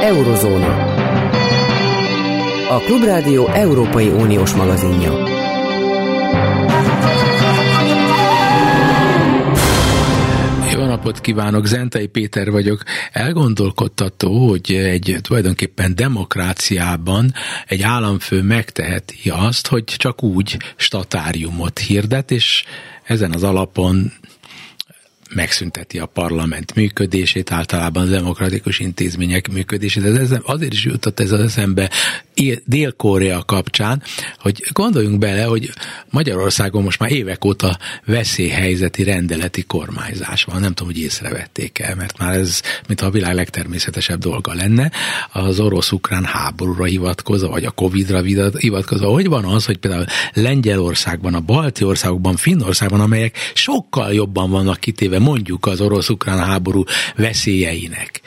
Eurozóna. A Klubrádió Európai Uniós magazinja. Jó napot kívánok, Zentai Péter vagyok. Elgondolkodtató, hogy egy tulajdonképpen demokráciában egy államfő megteheti azt, hogy csak úgy statáriumot hirdet, és ezen az alapon megszünteti a parlament működését, általában az demokratikus intézmények működését. Ez azért is jutott ez az eszembe Dél-Korea kapcsán, hogy gondoljunk bele, hogy Magyarországon most már évek óta veszélyhelyzeti rendeleti kormányzás van. Nem tudom, hogy észrevették el, mert már ez, mintha a világ legtermészetesebb dolga lenne. Az orosz-ukrán háborúra hivatkozva, vagy a Covid-ra hivatkozva. Hogy van az, hogy például Lengyelországban, a balti országokban, Finnországban, amelyek sokkal jobban vannak kitéve mondjuk az orosz-ukrán háború veszélyeinek.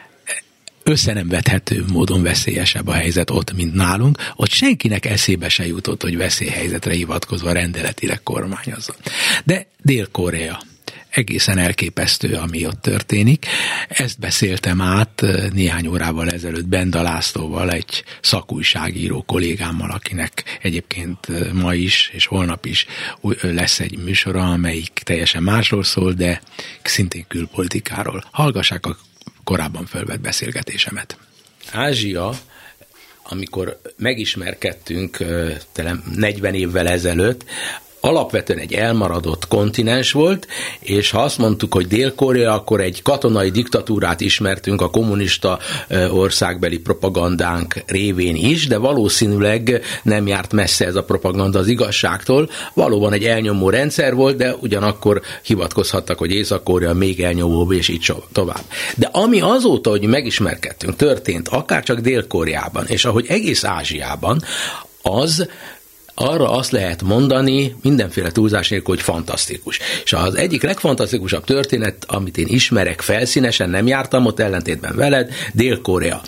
Összenemvethető módon veszélyesebb a helyzet ott, mint nálunk. Ott senkinek eszébe se jutott, hogy veszélyhelyzetre hivatkozva rendeletileg kormányozzon. De Dél-Korea. Egészen elképesztő, ami ott történik. Ezt beszéltem át néhány órával ezelőtt Benda Lászlóval, egy szakújságíró kollégámmal, akinek egyébként ma is és holnap is lesz egy műsora, amelyik teljesen másról szól, de szintén külpolitikáról. Hallgassák a korábban fölvett beszélgetésemet. Ázsia, amikor megismerkedtünk 40 évvel ezelőtt, alapvetően egy elmaradott kontinens volt, és ha azt mondtuk, hogy Dél-Korea, akkor egy katonai diktatúrát ismertünk a kommunista országbeli propagandánk révén is, de valószínűleg nem járt messze ez a propaganda az igazságtól. Valóban egy elnyomó rendszer volt, de ugyanakkor hivatkozhattak, hogy Észak-Korea még elnyomóbb, és így tovább. De ami azóta, hogy megismerkedtünk, történt, akárcsak Dél-Koreában, és ahogy egész Ázsiában, az arra azt lehet mondani, mindenféle túlzás nélkül, hogy fantasztikus. És az egyik legfantasztikusabb történet, amit én ismerek felszínesen, nem jártam ott ellentétben veled, Dél-Korea.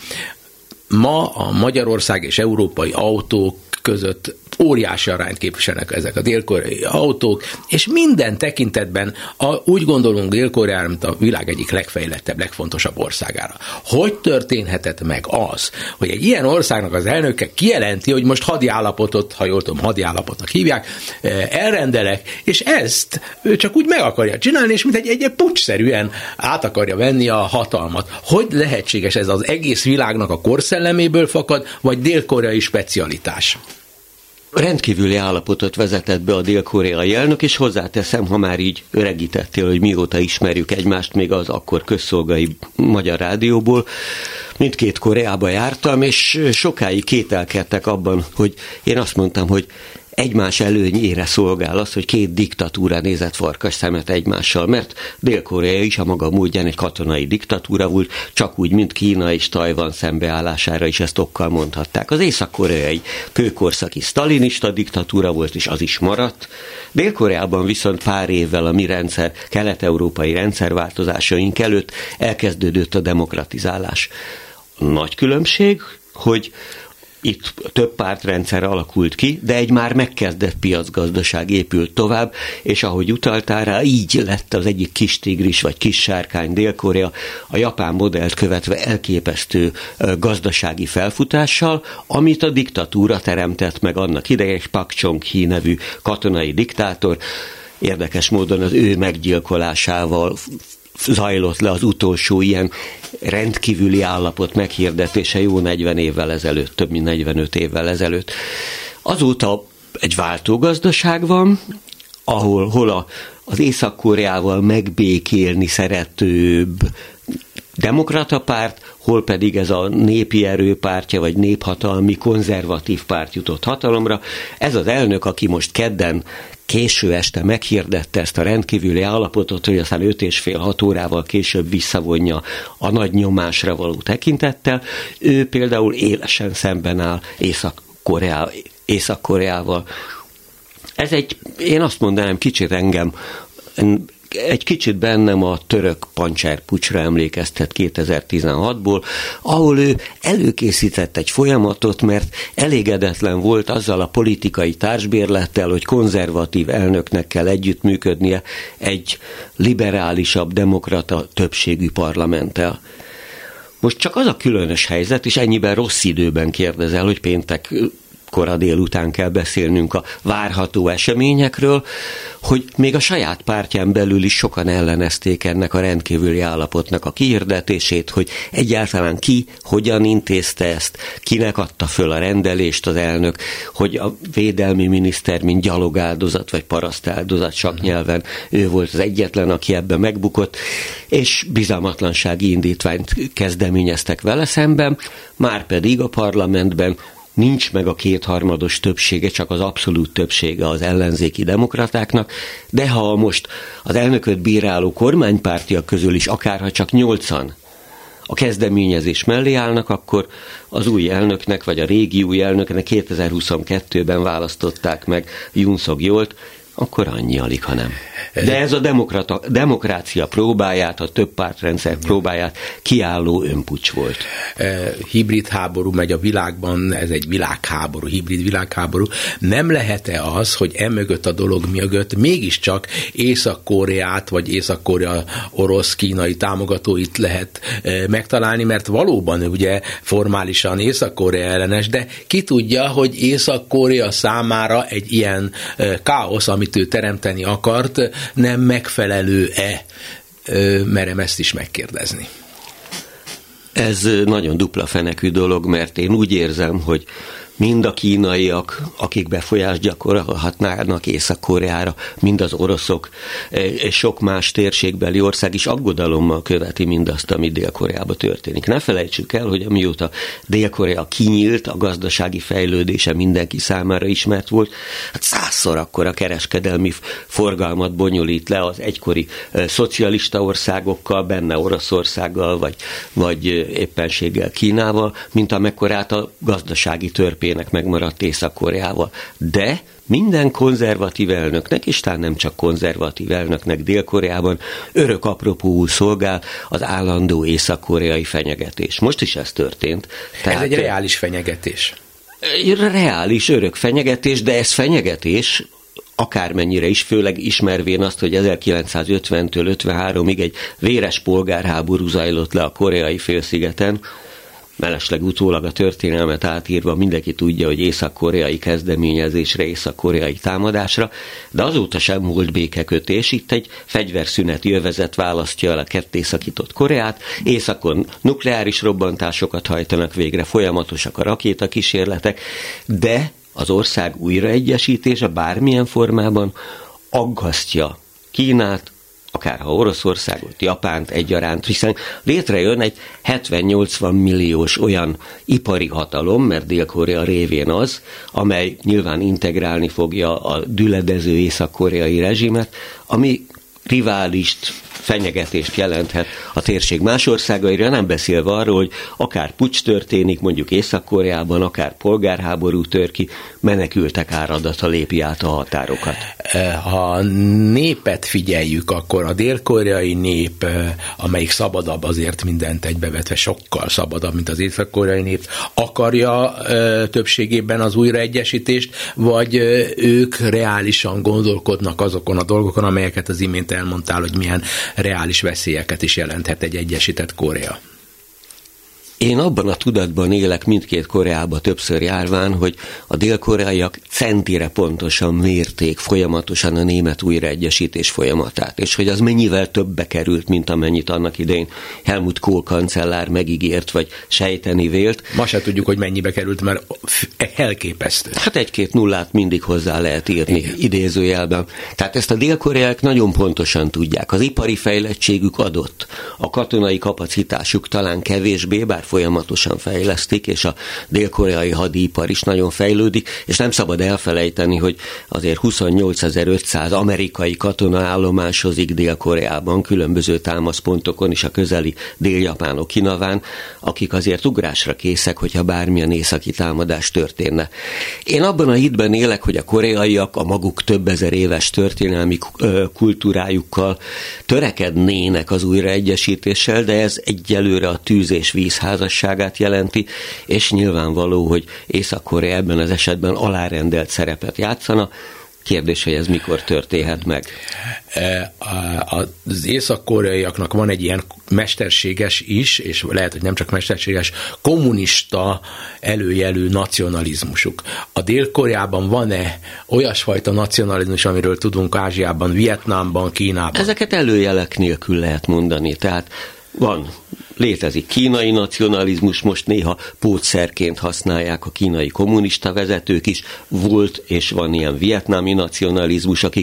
Ma a Magyarország és európai autók között óriási arányt képviselnek ezek a dél-koreai autók, és minden tekintetben úgy gondolunk Dél-Koreára, mint a világ egyik legfejlettebb, legfontosabb országára. Hogy történhetett meg az, hogy egy ilyen országnak az elnöke kijelenti, hogy most hadiállapotot, ha jól tudom, hadiállapotnak hívják, elrendelek, és ezt ő csak úgy meg akarja csinálni, és mint egy puccsszerűen át akarja venni a hatalmat. Hogy lehetséges ez, az egész világnak a korszelleméből fakad, vagy dél-koreai specialitás? Rendkívüli állapotot vezetett be a dél-koreai elnök, és hozzáteszem, ha már így öregítettél, hogy mióta ismerjük egymást, még az akkor közszolgai Magyar Rádióból, mindkét Koreába jártam, és sokáig kételkedtek abban, hogy én azt mondtam, hogy egymás előnyére szolgál az, hogy két diktatúra nézett farkas szemet egymással, mert Dél-Korea is a maga módján egy katonai diktatúra volt, csak úgy, mint Kína és Tajvan szembeállására is ezt okkal mondhatták. Az Észak-Korea egy kőkorszaki sztalinista diktatúra volt, és az is maradt. Dél-Koreában viszont pár évvel a mi kelet-európai rendszerváltozásaink előtt elkezdődött a demokratizálás. Nagy különbség, hogy itt több pártrendszer alakult ki, de egy már megkezdett piacgazdaság épült tovább, és ahogy utaltál rá, így lett az egyik kis tigris vagy kis sárkány Dél-Korea a japán modellt követve elképesztő gazdasági felfutással, amit a diktatúra teremtett meg annak idején, és Pak Chung-hee nevű katonai diktátor, érdekes módon az ő meggyilkolásával zajlott le az utolsó ilyen rendkívüli állapot meghirdetése jó 40 évvel ezelőtt, több mint 45 évvel ezelőtt. Azóta egy váltógazdaság van, hol az Észak-Koreával megbékélni szeretőbb demokrata párt, hol pedig ez a népi erőpártja, vagy néphatalmi konzervatív párt jutott hatalomra. Ez az elnök, aki most kedden késő este meghirdette ezt a rendkívüli állapotot, hogy aztán 5,5-6 órával később visszavonja a nagy nyomásra való tekintettel. Ő például élesen szemben áll Észak-Koreával. Ez én azt mondanám, egy kicsit bennem a török pancsárpucsra emlékeztet 2016-ból, ahol ő előkészített egy folyamatot, mert elégedetlen volt azzal a politikai társbérlettel, hogy konzervatív elnöknek kell együttműködnie egy liberálisabb, demokrata többségű parlamenttel. Most csak az a különös helyzet, és ennyiben rossz időben kérdezel, hogy péntek kora délután kell beszélnünk a várható eseményekről, hogy még a saját pártján belül is sokan ellenezték ennek a rendkívüli állapotnak a kihirdetését, hogy egyáltalán ki, hogyan intézte ezt, kinek adta föl a rendelést az elnök, hogy a védelmi miniszter, mint gyalogáldozat vagy parasztáldozat saknyelven, ő volt az egyetlen, aki ebben megbukott, és bizalmatlansági indítványt kezdeményeztek vele szemben, márpedig a parlamentben nincs meg a kétharmados többsége, csak az abszolút többsége az ellenzéki demokratáknak, de ha most az elnököt bíráló kormánypártiak közül is akárha csak 8-an a kezdeményezés mellé állnak, akkor az új elnöknek, vagy a régi új elnöknek 2022-ben választották meg Yoon Suk-yeolt, akkor annyi alig, ha nem. De ez a demokrácia próbáját, a több pártrendszer próbáját kiálló önpuccs volt. Hibrid háború megy a világban, ez egy világháború, hibrid világháború. Nem lehet-e az, hogy emögött a dolog mögött mégiscsak Észak-Koreát, vagy Észak-Korea orosz-kínai támogatóit lehet megtalálni, mert valóban ugye formálisan Észak-Korea ellenes, de ki tudja, hogy Észak-Korea számára egy ilyen káosz, amit ő teremteni akart, nem megfelelő-e? Merem ezt is megkérdezni. Ez nagyon dupla fenekű dolog, mert én úgy érzem, hogy mind a kínaiak, akik befolyást gyakorolhatnának Észak-Koreára, mind az oroszok, és sok más térségbeli ország is aggodalommal követi mindazt, ami Dél-Koreában történik. Ne felejtsük el, hogy amióta Dél-Korea kinyílt, a gazdasági fejlődése mindenki számára ismert volt, hát 100-szor akkora kereskedelmi forgalmat bonyolít le az egykori szocialista országokkal, benne Oroszországgal, vagy éppenséggel Kínával, mint amekkorát a gazdasági törpén megmaradt Észak-Koreával. De minden konzervatív elnöknek, és talán nem csak konzervatív elnöknek Dél-Koreában örök apropóul szolgál az állandó észak-koreai fenyegetés. Most is ez történt. Tehát ez egy reális fenyegetés. Reális, örök fenyegetés, de ez fenyegetés, akármennyire is, főleg ismervén azt, hogy 1950-től 53-ig egy véres polgárháború zajlott le a koreai félszigeten, mellesleg utólag a történelmet átírva mindenki tudja, hogy észak-koreai kezdeményezésre, észak-koreai támadásra, de azóta sem volt békekötés. Itt egy fegyverszüneti övezet választja el a kettészakított Koreát, északon nukleáris robbantásokat hajtanak végre, folyamatosak a rakétakísérletek, de az ország újraegyesítése bármilyen formában aggasztja Kínát, akárha Oroszországot, Japánt egyaránt, hiszen létrejön egy 70-80 milliós olyan ipari hatalom, mert Dél-Korea révén az, amely nyilván integrálni fogja a düledező észak-koreai rezsimet, ami riválist, fenyegetést jelenthet a térség más országaira, nem beszélve arról, hogy akár puccs történik, mondjuk Észak-Koreában, akár polgárháború tör ki, menekültek áradata lépi át a határokat. Ha népet figyeljük, akkor a dél-koreai nép, amelyik szabadabb azért mindent egybevetve, sokkal szabadabb, mint az észak-koreai nép, akarja többségében az újraegyesítést, vagy ők reálisan gondolkodnak azokon a dolgokon, amelyeket az imént elmondtál, hogy milyen reális veszélyeket is jelenthet egy egyesített Korea. Én abban a tudatban élek mindkét Koreába többször járván, hogy a dél-koreaiak centire pontosan mérték folyamatosan a német újraegyesítés folyamatát, és hogy az mennyivel többbe került, mint amennyit annak idején Helmut Kohl kancellár megígért, vagy sejteni vélt. Ma se tudjuk, hogy mennyibe került, mert elképesztő. Hát 1-2 nullát mindig hozzá lehet írni, igen, idézőjelben. Tehát ezt a dél-koreaiak nagyon pontosan tudják. Az ipari fejlettségük adott, a katonai kapacitásuk talán kevésbé, bár folyamatosan fejlesztik, és a dél-koreai hadipar is nagyon fejlődik, és nem szabad elfelejteni, hogy azért 28.500 amerikai katona állomásozik Dél-Koreában, különböző támaszpontokon is a közeli dél-japán Okinawán, akik azért ugrásra készek, hogyha bármilyen északi támadás történne. Én abban a hitben élek, hogy a koreaiak a maguk több ezer éves történelmi kultúrájukkal törekednének az újraegyesítéssel, de ez egyelőre a tűz és víz házasságát jelenti, és nyilvánvaló, hogy Észak-Korea ebben az esetben alárendelt szerepet játszana, Kérdés, hogy ez mikor történhet meg? Az észak-koreaiaknak van egy ilyen mesterséges is, és lehet, hogy nem csak mesterséges, kommunista előjelű nacionalizmusuk. A Dél-Koreában van-e olyasfajta nacionalizmus, amiről tudunk Ázsiában, Vietnámban, Kínában? Ezeket előjelek nélkül lehet mondani. Tehát létezik kínai nacionalizmus, most néha pótszerként használják a kínai kommunista vezetők is, volt és van ilyen vietnámi nacionalizmus, akik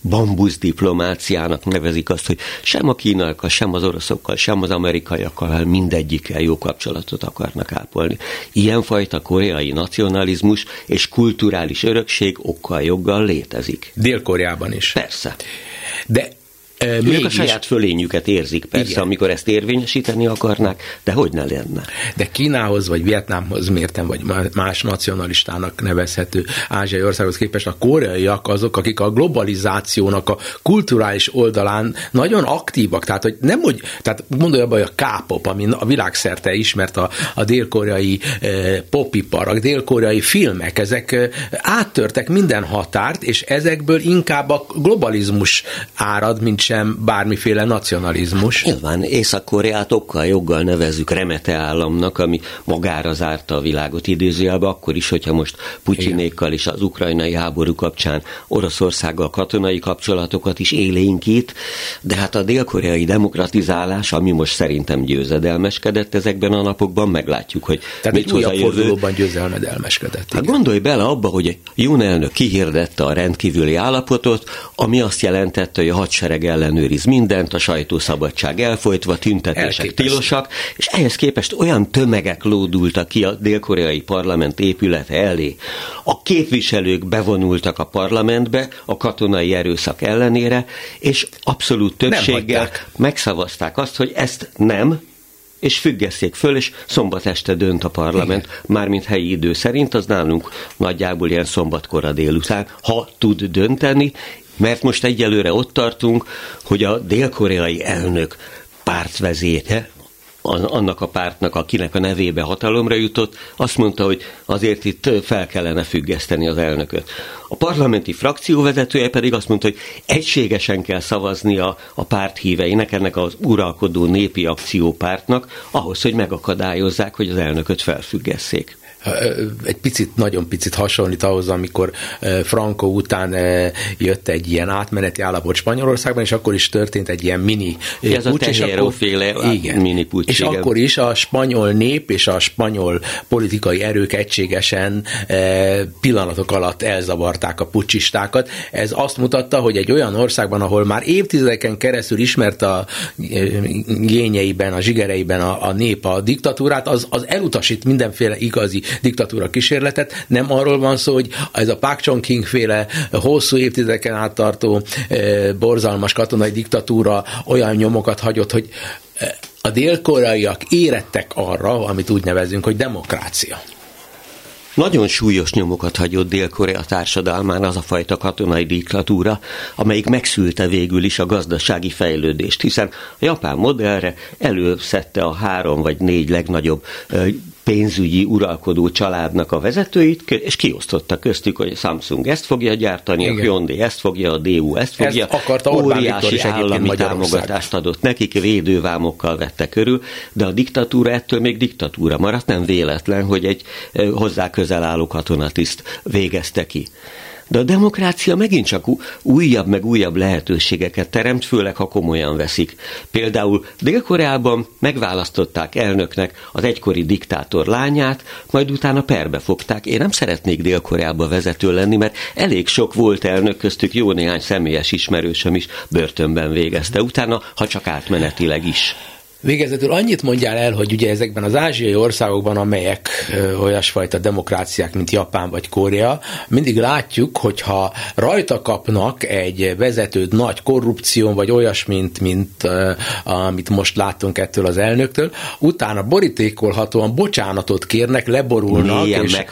bambusz-diplomáciának nevezik azt, hogy sem a kínaiakkal, sem az oroszokkal, sem az amerikaiakkal, mindegyikkel jó kapcsolatot akarnak ápolni. Ilyenfajta koreai nacionalizmus és kulturális örökség okkal-joggal létezik. Dél-Koreában is. Persze. De ők a saját fölényüket érzik, persze, igen, amikor ezt érvényesíteni akarnák, de hogy ne lenne? De Kínához vagy Vietnámhoz mérten, vagy más nacionalistának nevezhető ázsiai országhoz képest a koreaiak azok, akik a globalizációnak a kulturális oldalán nagyon aktívak. Tehát, hogy nem úgy, tehát gondolj abban, hogy a K-pop, ami a világszerte ismert a dél-koreai popipar, a dél-koreai filmek, ezek áttörtek minden határt, és ezekből inkább a globalizmus árad, mint sem bármiféle nacionalizmus. Nyilván Észak-Koreát okkal-joggal nevezzük remete államnak, ami magára zárta a világot idézőjelbe, akkor is, hogyha most Putyinékkal és az ukrajnai háború kapcsán Oroszországgal katonai kapcsolatokat is élénkít, de hát a dél-koreai demokratizálás, ami most szerintem győzedelmeskedett ezekben a napokban, meglátjuk, hogy tehát mit hoz a jövő. Fordulóban győzelmedelmeskedett. Hát gondolj bele abba, hogy Jun elnök kihirdette a rendkívüli állapotot, ami azt jelentette, hogy a hadsereg ellenőriz mindent, a sajtószabadság elfolytva, tüntetések tilosak, és ehhez képest olyan tömegek lódultak ki a dél-koreai parlament épülete elé. A képviselők bevonultak a parlamentbe a katonai erőszak ellenére, és abszolút többséggel megszavazták azt, hogy ezt nem, és függesszék föl, és szombat este dönt a parlament, mármint helyi idő szerint, az nálunk nagyjából ilyen szombatkora délután, ha tud dönteni, mert most egyelőre ott tartunk, hogy a dél-koreai elnök pártvezére, annak a pártnak, akinek a nevébe hatalomra jutott, azt mondta, hogy azért itt fel kellene függeszteni az elnököt. A parlamenti frakcióvezetője pedig azt mondta, hogy egységesen kell szavazni a párt híveinek, ennek az uralkodó népi akciópártnak, ahhoz, hogy megakadályozzák, hogy az elnököt felfüggesszék. Egy picit, nagyon picit hasonlít ahhoz, amikor Franco után jött egy ilyen átmeneti állapot Spanyolországban, és akkor is történt egy ilyen mini ez puccs. Ez a Tejero-féle mini puccs. És igen, akkor is a spanyol nép és a spanyol politikai erők egységesen pillanatok alatt elzavarták a puccsistákat. Ez azt mutatta, hogy egy olyan országban, ahol már évtizedeken keresztül ismert a gényeiben, a zsigereiben a nép a diktatúrát, az elutasít mindenféle igazi diktatúra kísérletet. Nem arról van szó, hogy ez a Park Chung-hing féle hosszú évtizedeken át tartó borzalmas katonai diktatúra olyan nyomokat hagyott, hogy a dél-koreaiak érettek arra, amit úgy nevezünk, hogy demokrácia. Nagyon súlyos nyomokat hagyott Dél-Korea társadalmán az a fajta katonai diktatúra, amelyik megszülte végül is a gazdasági fejlődést, hiszen a japán modellre előszedte a 3 vagy 4 legnagyobb pénzügyi uralkodó családnak a vezetőit, és kiosztotta köztük, hogy a Samsung ezt fogja gyártani, igen, a Hyundai ezt fogja, a DU ezt fogja. Óriási állami támogatást adott nekik, védővámokkal vette körül, de a diktatúra ettől még diktatúra maradt, nem véletlen, hogy egy hozzá közel álló katonatiszt végezte ki. De a demokrácia megint csak újabb meg újabb lehetőségeket teremt, főleg ha komolyan veszik. Például Dél-Koreában megválasztották elnöknek az egykori diktátor lányát, majd utána perbe fogták. Én nem szeretnék Dél-Koreába vezető lenni, mert elég sok volt elnök, köztük jó néhány személyes ismerősöm is börtönben végezte utána, ha csak átmenetileg is. Végezetül annyit mondjál el, hogy ugye ezekben az ázsiai országokban, amelyek olyasfajta demokráciák, mint Japán vagy Korea, mindig látjuk, hogyha rajta kapnak egy vezetőt nagy korrupción, vagy olyasmint, mint amit most láttunk ettől az elnöktől, utána borítékolhatóan bocsánatot kérnek, leborulnak, mélyen és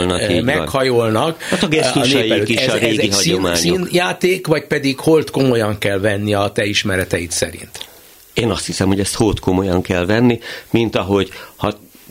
meghajolnak. Hát a gesztusaik is a régi hagyományok. Színjáték, vagy pedig holt komolyan kell venni a te ismereteid szerint? Én azt hiszem, hogy ezt hót komolyan kell venni, mint ahogy ha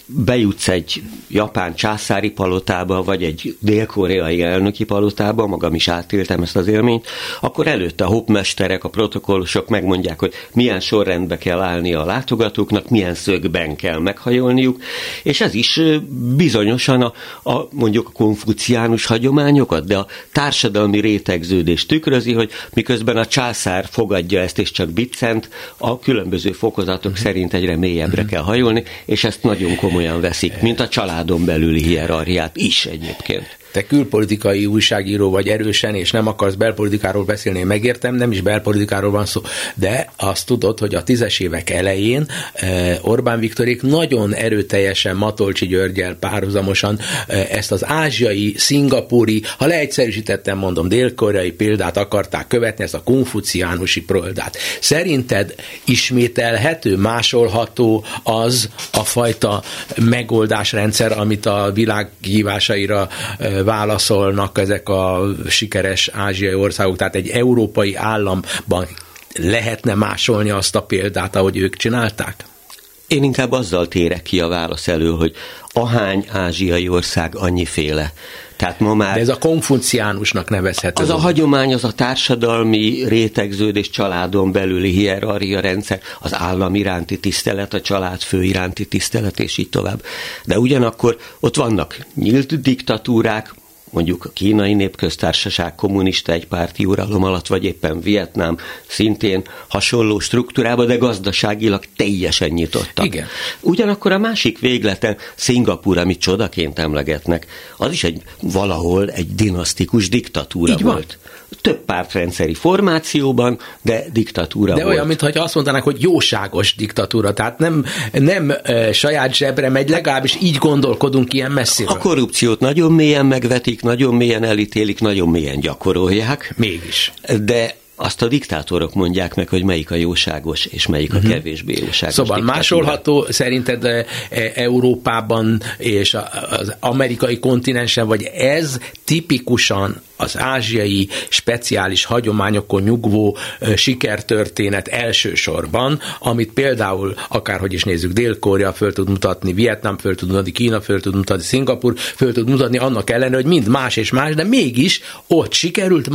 bejutsz egy japán császári palotába, vagy egy dél-koreai elnöki palotába, magam is átéltem ezt az élményt, akkor előtte a hopmesterek, a protokollosok megmondják, hogy milyen sorrendbe kell állni a látogatóknak, milyen szögben kell meghajolniuk, és ez is bizonyosan mondjuk a konfuciánus hagyományokat, de a társadalmi rétegződést tükrözi, hogy miközben a császár fogadja ezt, és csak biccent, a különböző fokozatok szerint egyre mélyebbre kell hajolni, és ezt nagyon komolyan veszik, mint a családon belüli hierarchiát is egyébként. Te külpolitikai újságíró vagy erősen, és nem akarsz belpolitikáról beszélni, én megértem, nem is belpolitikáról van szó, de azt tudod, hogy a 10-es évek elején Orbán Viktorék nagyon erőteljesen Matolcsy Györggyel párhuzamosan ezt az ázsiai, szingapúri, ha leegyszerűsítettem mondom, dél-koreai példát akarták követni, ezt a konfuciánusi példát. Szerinted ismételhető, másolható az a fajta megoldásrendszer, amit a világ hívásaira válaszolnak ezek a sikeres ázsiai országok, tehát egy európai államban lehetne másolni azt a példát, ahogy ők csinálták? Én inkább azzal térek ki a válasz elő, hogy ahány ázsiai ország, annyiféle. Tehát ma már... De ez a konfuciánusnak nevezhető. Az a hagyomány, az a társadalmi rétegződés, családon belüli hierarchia rendszer, az állam iránti tisztelet, a családfő iránti tisztelet, és így tovább. De ugyanakkor ott vannak nyílt diktatúrák, mondjuk a Kínai Népköztársaság kommunista egypárti uralom alatt, vagy éppen Vietnám szintén hasonló struktúrában, de gazdaságilag teljesen nyitottak. Igen. Ugyanakkor a másik végleten Szingapúr, amit csodaként emlegetnek, az is valahol egy dinasztikus diktatúra így volt. Van. Több pártrendszeri formációban, de diktatúra volt. De olyan, mintha azt mondanák, hogy jóságos diktatúra, tehát nem saját zsebre megy, legalábbis így gondolkodunk ilyen messziről. A korrupciót nagyon mélyen megvetik, nagyon mélyen elítélik, nagyon mélyen gyakorolják. Mégis. De azt a diktátorok mondják meg, hogy melyik a jóságos, és melyik a kevésbé jóságos. Szóval másolható szerinted Európában és az amerikai kontinensen, vagy ez tipikusan az ázsiai speciális hagyományokon nyugvó sikertörténet elsősorban, amit például, akárhogy is nézzük, Dél-Korea föl tud mutatni, Vietnám föl tud mutatni, Kína föl tud mutatni, Szingapúr föl tud mutatni, annak ellenére, hogy mind más és más, de mégis ott sikerült,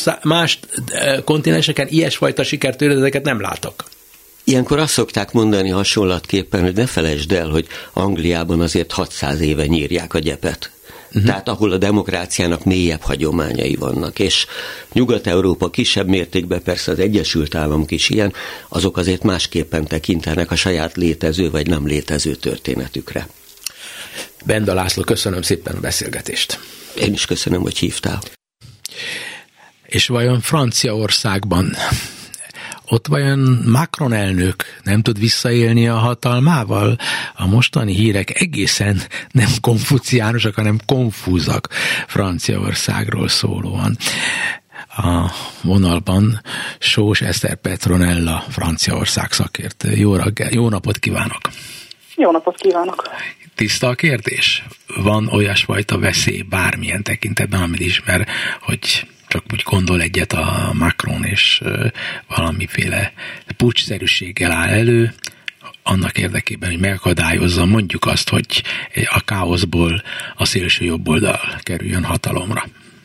más kontinenseken ilyesfajta sikertörténeteket nem látok. Ilyenkor azt szokták mondani hasonlatképpen, hogy ne felejtsd el, hogy Angliában azért 600 éve nyírják a gyepet. Tehát ahol a demokráciának mélyebb hagyományai vannak, és Nyugat-Európa kisebb mértékben, persze az Egyesült Államok is ilyen, azok azért másképpen tekintenek a saját létező vagy nem létező történetükre. Benda László, köszönöm szépen a beszélgetést. Én is köszönöm, hogy hívtál. És vajon Franciaországban ott vajon Macron elnök nem tud visszaélni a hatalmával? A mostani hírek egészen nem konfuciánusak, hanem konfúzak Franciaországról szólóan. A vonalban Sós Eszter Petronella, Franciaország szakértő. Jó napot kívánok! Jó napot kívánok! Tiszta a kérdés? Van olyasfajta veszély bármilyen tekintetben, amit ismer, hogy csak úgy gondol egyet a Macron, és valamiféle puccsszerűséggel áll elő, annak érdekében, hogy megakadályozza mondjuk azt, hogy a káoszból a szélső jobboldal kerüljön hatalomra.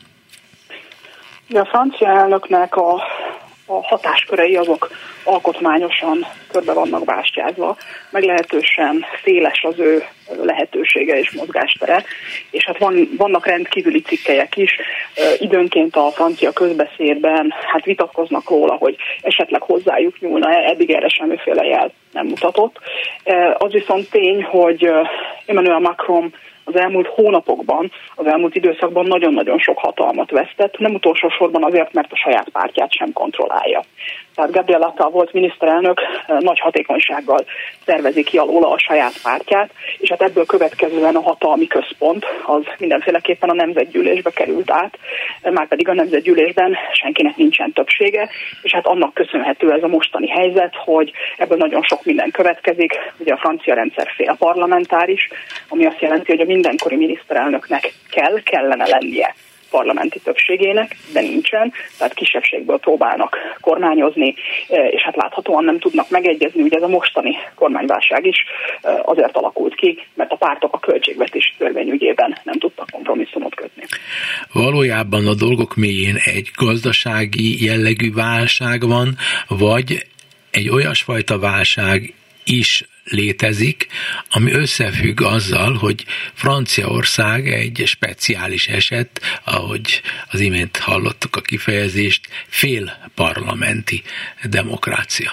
A francia elnöknek a hatáskörei azok alkotmányosan körbe vannak bástyázva, meglehetősen széles az ő lehetősége és mozgástere, és hát vannak rendkívüli cikkelyek is, időnként a francia közbeszédben hát vitatkoznak róla, hogy esetleg hozzájuk nyúlna, eddig erre semmiféle jel nem mutatott. Az viszont tény, hogy Emmanuel Macron az elmúlt hónapokban, az elmúlt időszakban nagyon-nagyon sok hatalmat vesztett, nem utolsó sorban azért, mert a saját pártját sem kontrollálja. Tehát Gabriel Attal volt miniszterelnök, nagy hatékonysággal szervezi ki alóla a saját pártját, és hát ebből következően a hatalmi központ az mindenféleképpen a nemzetgyűlésbe került át, márpedig a nemzetgyűlésben senkinek nincsen többsége, és hát annak köszönhető ez a mostani helyzet, hogy ebből nagyon sok minden következik. Ugye a francia rendszer félparlamentáris, ami azt jelenti, hogy a mindenkori miniszterelnöknek kellene lennie parlamenti többségének, de nincsen, tehát kisebbségből próbálnak kormányozni, és hát láthatóan nem tudnak megegyezni. Ugye ez a mostani kormányválság is azért alakult ki, mert a pártok a költségvetési törvény ügyében nem tudtak kompromisszumot kötni. Valójában a dolgok mélyén egy gazdasági jellegű válság van, vagy egy olyasfajta válság is létezik, ami összefügg azzal, hogy Franciaország egy speciális eset, ahogy az imént hallottuk a kifejezést, félparlamenti demokrácia.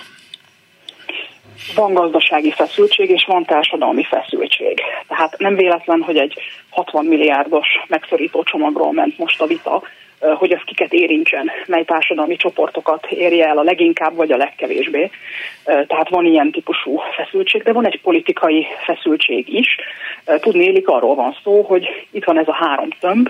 Van gazdasági feszültség, és van társadalmi feszültség. Tehát nem véletlen, hogy egy 60 milliárdos megszorító csomagról ment most a vita, hogy az kiket érintsen, mely társadalmi csoportokat érje el a leginkább vagy a legkevésbé. Tehát van ilyen típusú feszültség, de van egy politikai feszültség is. Tudnélik, arról van szó, hogy itt van ez a 3 tömb,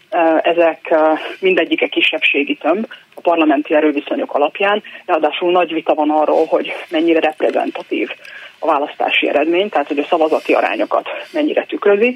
ezek mindegyike kisebbségi tömb a parlamenti erőviszonyok alapján, ráadásul nagy vita van arról, hogy mennyire reprezentatív a választási eredmény, tehát hogy a szavazati arányokat mennyire tükrözi,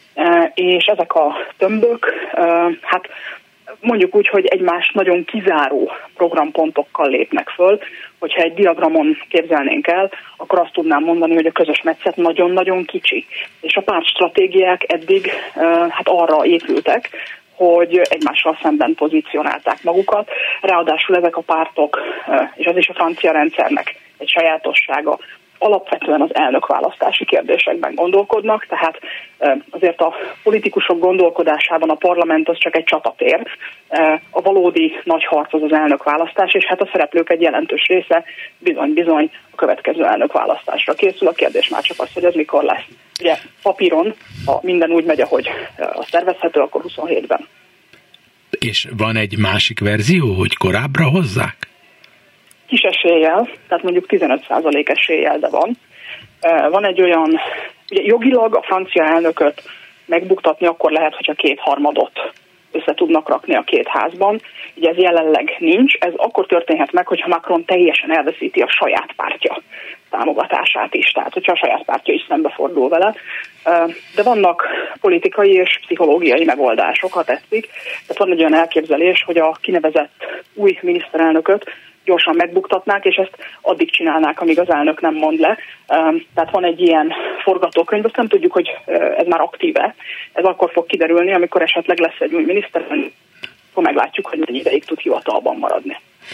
és ezek a tömbök, hát mondjuk úgy, hogy egymást nagyon kizáró programpontokkal lépnek föl. Hogyha egy diagramon képzelnénk el, akkor azt tudnám mondani, hogy a közös metszet nagyon-nagyon kicsi. És a pártstratégiák eddig hát arra épültek, hogy egymással szemben pozícionálták magukat. Ráadásul ezek a pártok, és az is a francia rendszernek egy sajátossága, alapvetően az elnökválasztási kérdésekben gondolkodnak, tehát azért a politikusok gondolkodásában a parlament az csak egy csatatér. A valódi nagy harc az elnökválasztás, és hát a szereplők egy jelentős része bizony a következő elnökválasztásra készül. A kérdés már csak az, hogy ez mikor lesz. Ugye papíron, ha minden úgy megy, ahogy a tervezhető, akkor 27-ben. És van egy másik verzió, hogy korábbra hozzák? Kis eséllyel, tehát mondjuk 15% eséllyel, de van. Van egy olyan, ugye jogilag a francia elnököt megbuktatni akkor lehet, hogyha 2/3 össze tudnak rakni a 2 házban. Ugye ez jelenleg nincs, ez akkor történhet meg, hogyha Macron teljesen elveszíti a saját pártja támogatását is, tehát hogyha a saját pártja is szembefordul vele. De vannak politikai és pszichológiai megoldások, ha tetszik. Tehát van egy olyan elképzelés, hogy a kinevezett új miniszterelnököt gyorsan megbuktatnák, és ezt addig csinálnák, amíg az elnök nem mond le. Tehát van egy ilyen forgatókönyv, azt nem tudjuk, hogy ez már aktíve. Ez akkor fog kiderülni, amikor esetleg lesz egy új miniszterelnök, akkor meglátjuk, hogy mennyi ideig tud hivatalban maradni.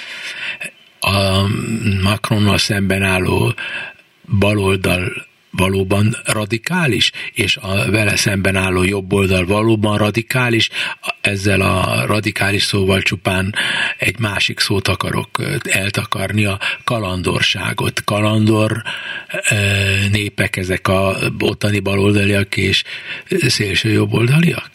A Macronnal szemben álló baloldal valóban radikális, és a vele szemben álló jobboldal valóban radikális, ezzel a radikális szóval csupán egy másik szót akarok eltakarni, a kalandorságot. Kalandor népek ezek a ottani baloldaliak és szélső jobboldaliak?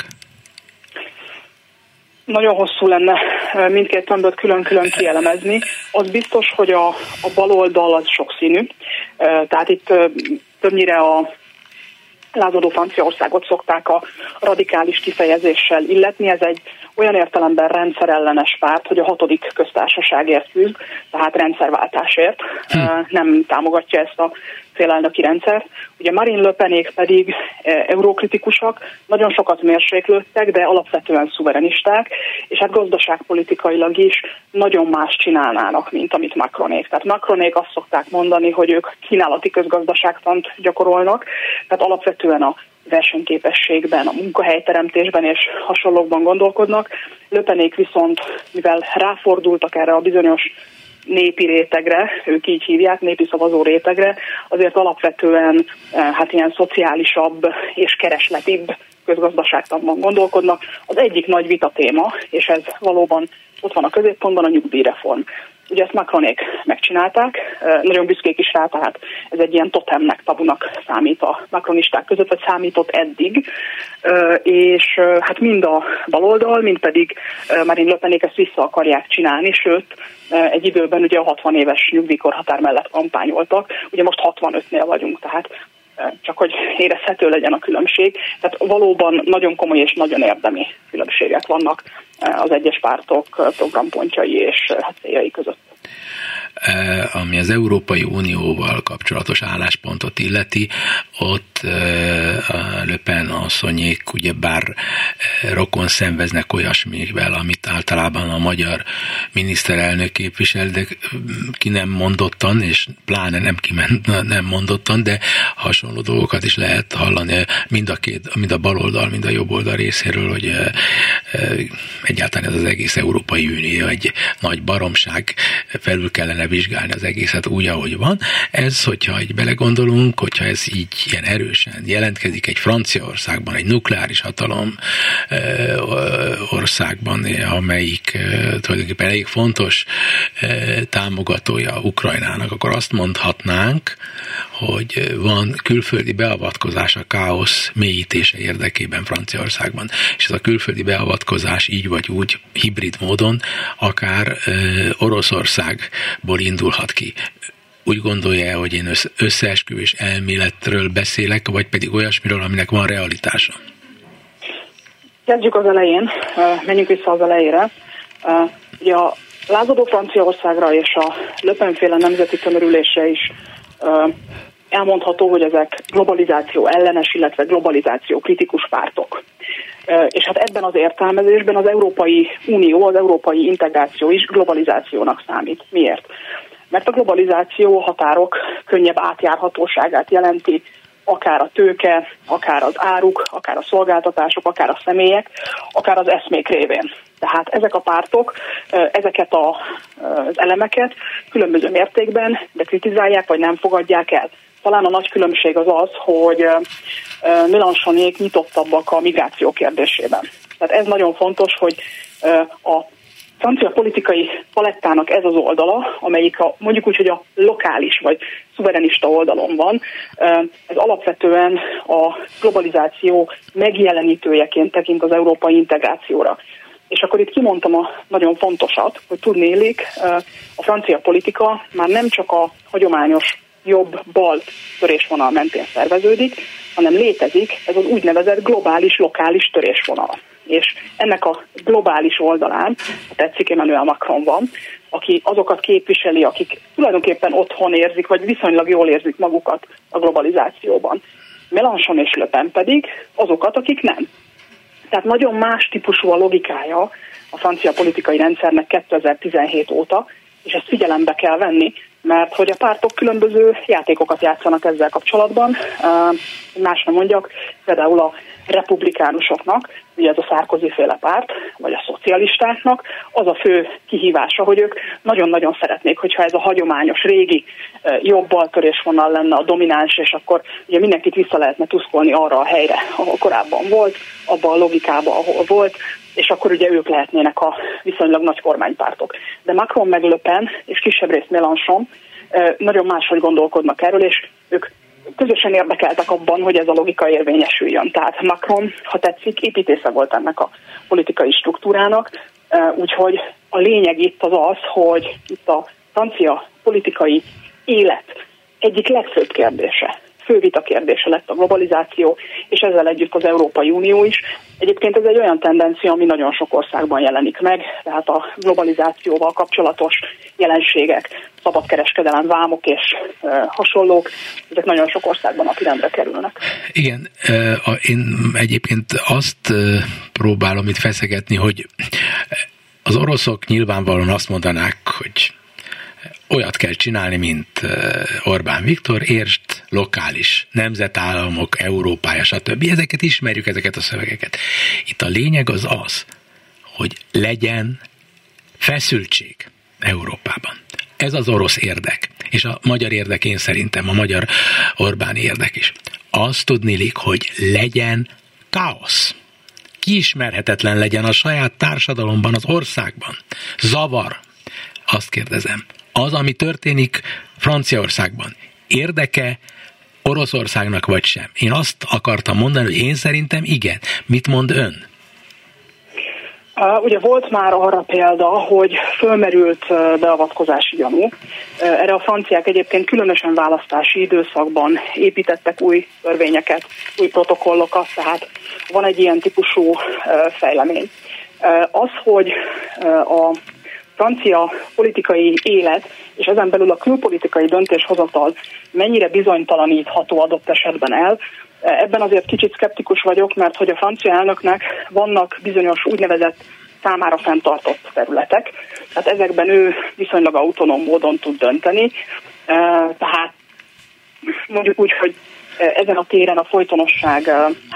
Nagyon hosszú lenne mindkét tömböt külön-külön kielemezni. Az biztos, hogy a baloldal az sokszínű, tehát itt többnyire a lázadó Franciaországot szokták a radikális kifejezéssel illetni. Ez egy olyan értelemben rendszerellenes párt, hogy a 6. köztársaságért küzd, tehát rendszerváltásért, nem támogatja ezt a félelnöki rendszert. Ugye Marine Le Penék pedig eurokritikusak, nagyon sokat mérséklődtek, de alapvetően szuverenisták, és hát gazdaságpolitikailag is nagyon más csinálnának, mint amit Macronék. Tehát Macronék azt szokták mondani, hogy ők kínálati közgazdaságtant gyakorolnak, tehát alapvetően a versenyképességben, a munkahelyteremtésben és hasonlókban gondolkodnak. Le Penék viszont, mivel ráfordultak erre a bizonyos népi rétegre, ők így hívják, népi szavazó rétegre, azért alapvetően hát ilyen szociálisabb és keresletibb közgazdaságtanban gondolkodnak. Az egyik nagy vita téma, és ez valóban ott van a középpontban, a nyugdíjreform. Ugye ezt Macronék megcsinálták, nagyon büszkék is rá, tehát ez egy ilyen totemnek, tabunak számít a macronisták között, vagy számított eddig, és hát mind a baloldal, mind pedig Marine Le Penék ezt vissza akarják csinálni, sőt, egy időben ugye a 60 éves nyugdíjkorhatár mellett kampányoltak, ugye most 65-nél vagyunk, tehát csak hogy érezhető legyen a különbség. Tehát valóban nagyon komoly és nagyon érdemi különbségek vannak az egyes pártok programpontjai és céljai között. ami az Európai Unióval kapcsolatos álláspontot illeti, ott Le Pen asszonyék ugyebár rokon szenveznek olyasmivel, amit általában a magyar miniszterelnök képvisel, de ki nem mondottan, és pláne nem mondottan, de hasonló dolgokat is lehet hallani mind a baloldal, mind a jobb oldal részéről, hogy egyáltalán ez az egész Európai Unió egy nagy baromság, felül kellene vizsgálni az egészet úgy, ahogy van. Ez, hogyha így belegondolunk, hogyha ez így ilyen erősen jelentkezik egy Franciaországban, egy nukleáris hatalom országban, amelyik tulajdonképpen elég fontos támogatója Ukrajnának, akkor azt mondhatnánk, hogy van külföldi beavatkozás a káosz mélyítése érdekében Franciaországban. És ez a külföldi beavatkozás így vagy úgy hibrid módon akár Oroszországból indulhat ki. Úgy gondolja, hogy én összeesküvés elméletről beszélek, vagy pedig olyasmiről, aminek van realitása? Kezdjük az elején, menjünk vissza az elejére. Ugye a lázadó Franciaországra és a Le Pen-féle nemzeti tömörülésre is elmondható, hogy ezek globalizáció ellenes, illetve globalizáció kritikus pártok. És hát ebben az értelmezésben az Európai Unió, az európai integráció is globalizációnak számít. Miért? Mert a globalizáció határok könnyebb átjárhatóságát jelenti, akár a tőke, akár az áruk, akár a szolgáltatások, akár a személyek, akár az eszmék révén. Tehát ezek a pártok ezeket az elemeket különböző mértékben de kritizálják, vagy nem fogadják el. Talán a nagy különbség az az, hogy Mélenchonék nyitottabbak a migráció kérdésében. Tehát ez nagyon fontos, hogy a francia politikai palettának ez az oldala, amelyik mondjuk úgy, hogy a lokális vagy szuverenista oldalon van, ez alapvetően a globalizáció megjelenítőjeként tekint az európai integrációra. És akkor itt kimondtam a nagyon fontosat, hogy tudnélik, a francia politika már nem csak a hagyományos jobb-bal törésvonal mentén szerveződik, hanem létezik ez az úgynevezett globális, lokális törésvonal. És ennek a globális oldalán, tetszik, Emmanuel Macron van, aki azokat képviseli, akik tulajdonképpen otthon érzik, vagy viszonylag jól érzik magukat a globalizációban. Mélenchon és Le Pen pedig azokat, akik nem. Tehát nagyon más típusú a logikája a francia politikai rendszernek 2017 óta, és ezt figyelembe kell venni, mert hogy a pártok különböző játékokat játszanak ezzel kapcsolatban. Más nem mondjak, például a republikánusoknak, ugye ez a Sarkozy-féle párt, vagy a szocialistáknak, az a fő kihívása, hogy ők nagyon-nagyon szeretnék, hogyha ez a hagyományos, régi jobb-bal törésvonal lenne a domináns, és akkor ugye mindenkit vissza lehetne tuszkolni arra a helyre, ahol korábban volt, abban a logikában, ahol volt, és akkor ugye ők lehetnének a viszonylag nagy kormánypártok. De Macron meg Le Pen, és kisebb részt Mélenchon nagyon máshogy gondolkodnak erről, és ők közösen érdekeltek abban, hogy ez a logika érvényesüljön. Tehát Macron, ha tetszik, építésze volt ennek a politikai struktúrának, úgyhogy a lényeg itt az az, hogy itt a francia politikai élet egyik legfőbb kérdése, fő vita kérdése lett a globalizáció, és ezzel együtt az Európai Unió is. Egyébként ez egy olyan tendencia, ami nagyon sok országban jelenik meg, tehát a globalizációval kapcsolatos jelenségek, szabadkereskedelem, vámok és hasonlók, ezek nagyon sok országban napirendre kerülnek. Igen, én egyébként azt próbálom itt feszegetni, hogy az oroszok nyilvánvalóan azt mondanák, hogy olyat kell csinálni, mint Orbán Viktor, értsd, lokális, nemzetállamok, Európája, stb. Ezeket ismerjük, ezeket a szövegeket. Itt a lényeg az, hogy legyen feszültség Európában. Ez az orosz érdek, és a magyar érdek, én szerintem a magyar Orbáni érdek is. Azt tudniillik, hogy legyen káosz. Kiismerhetetlen legyen a saját társadalomban, az országban. Zavar. Azt kérdezem. Az, ami történik Franciaországban, érdeke Oroszországnak vagy sem? Én azt akartam mondani, hogy én szerintem igen. Mit mond ön? Ugye volt már arra példa, hogy fölmerült beavatkozási gyanú. Erre a franciák egyébként különösen választási időszakban építettek új törvényeket, új protokollokat, tehát van egy ilyen típusú fejlemény. Az, hogy a francia politikai élet, és ezen belül a külpolitikai döntéshozatal mennyire bizonytalanítható adott esetben el. Ebben azért kicsit szkeptikus vagyok, mert hogy a francia elnöknek vannak bizonyos úgynevezett számára fenntartott területek, tehát ezekben ő viszonylag autonóm módon tud dönteni, tehát mondjuk úgy, hogy ezen a téren a folytonosság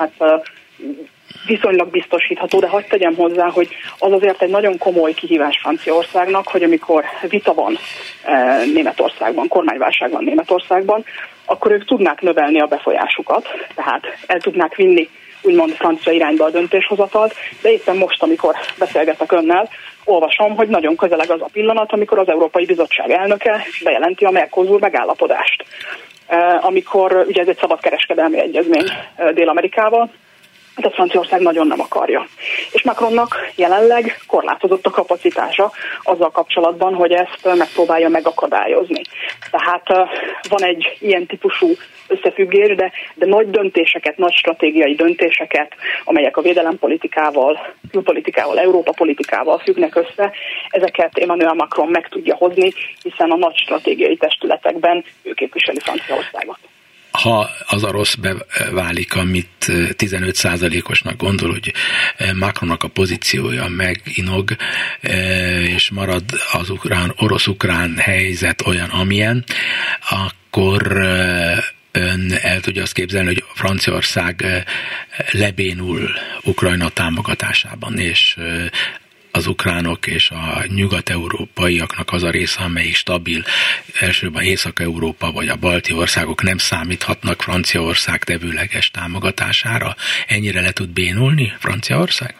viszonylag biztosítható, de hadd tegyem hozzá, hogy az azért egy nagyon komoly kihívás Franciaországnak, hogy amikor vita van Németországban, kormányválság van Németországban, akkor ők tudnák növelni a befolyásukat, tehát el tudnák vinni úgymond francia irányba a döntéshozatalt, de éppen most, amikor beszélgetek önnel, olvasom, hogy nagyon közeleg az a pillanat, amikor az Európai Bizottság elnöke bejelenti a Mercosur megállapodást. Amikor ugye ez egy szabadkereskedelmi egyezmény Dél-Amerikával, de Franciaország nagyon nem akarja. És Macronnak jelenleg korlátozott a kapacitása azzal kapcsolatban, hogy ezt megpróbálja megakadályozni. Tehát van egy ilyen típusú összefüggés, de nagy döntéseket, nagy stratégiai döntéseket, amelyek a védelempolitikával, külpolitikával, Európa politikával függnek össze, ezeket Emmanuel Macron meg tudja hozni, hiszen a nagy stratégiai testületekben ő képviseli Franciaországot. Ha az a rossz beválik, amit 15%-osnak gondol, hogy Macronnak a pozíciója meginog, és marad az orosz-ukrán helyzet olyan, amilyen, akkor ön el tudja azt képzelni, hogy Franciaország lebénul Ukrajna támogatásában, és az ukránok és a nyugat-európaiaknak az a része, amelyik stabil, elsőben Észak-Európa vagy a balti országok nem számíthatnak Franciaország tevőleges támogatására. Ennyire le tud bénulni Franciaország?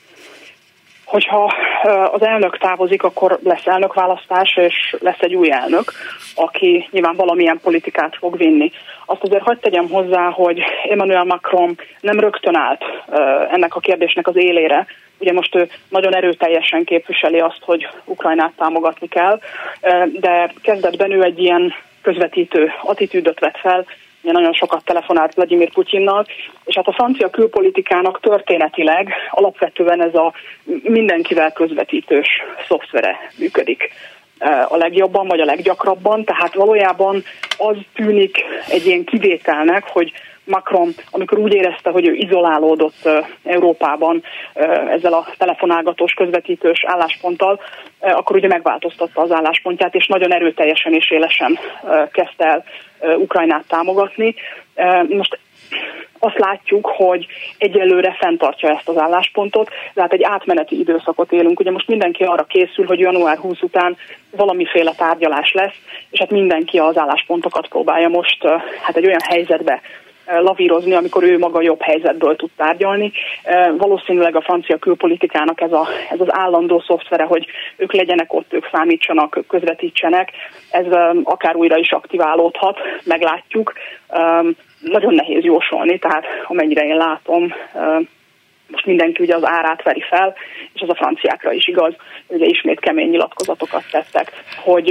Hogyha az elnök távozik, akkor lesz elnökválasztás, és lesz egy új elnök, aki nyilván valamilyen politikát fog vinni. Azt azért hadd tegyem hozzá, hogy Emmanuel Macron nem rögtön állt ennek a kérdésnek az élére. Ugye most ő nagyon erőteljesen képviseli azt, hogy Ukrajnát támogatni kell, de kezdetben ő egy ilyen közvetítő attitűdöt vett fel, nagyon sokat telefonált Vladimir Putyinnal, és hát a francia külpolitikának történetileg alapvetően ez a mindenkivel közvetítős szoftvere működik a legjobban, vagy a leggyakrabban, tehát valójában az tűnik egy ilyen kivételnek, hogy Macron, amikor úgy érezte, hogy ő izolálódott Európában ezzel a telefonálgatós, közvetítős állásponttal, akkor ugye megváltoztatta az álláspontját, és nagyon erőteljesen és élesen kezdte el Ukrajnát támogatni. Most azt látjuk, hogy egyelőre fenntartja ezt az álláspontot, de hát egy átmeneti időszakot élünk. Ugye most mindenki arra készül, hogy január 20 után valamiféle tárgyalás lesz, és hát mindenki az álláspontokat próbálja most egy olyan helyzetbe lavírozni, amikor ő maga jobb helyzetből tud tárgyalni. Valószínűleg a francia külpolitikának ez az állandó szoftvere, hogy ők legyenek ott, ők számítsanak, közvetítsenek, ez akár újra is aktiválódhat, meglátjuk. Nagyon nehéz jósolni, tehát amennyire én látom, most mindenki ugye az árát veri fel, és ez a franciákra is igaz, ugye ismét kemény nyilatkozatokat tettek, hogy